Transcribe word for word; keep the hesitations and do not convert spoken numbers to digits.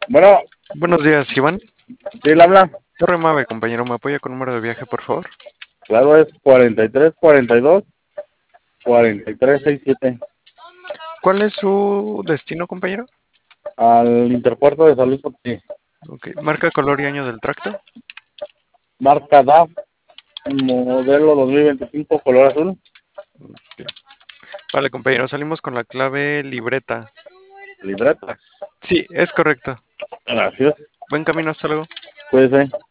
Bueno, Buenos días, Iván. sí, él habla. Torre Mave, compañero, ¿me apoya con número de viaje, por favor? Claro, es cuarenta y tres, cuarenta y dos, cuarenta y tres, sesenta y siete. ¿Cuál es su destino, compañero? Al Interpuerto de San Luis Potosí. Ok, marca, color y año del tracto. Marca D A F, modelo dos mil veinticinco, color azul. Ok. Vale, compañero, salimos con la clave libreta. Libreta. Sí, es correcto. Gracias. Buen camino, hasta luego. Cuídese.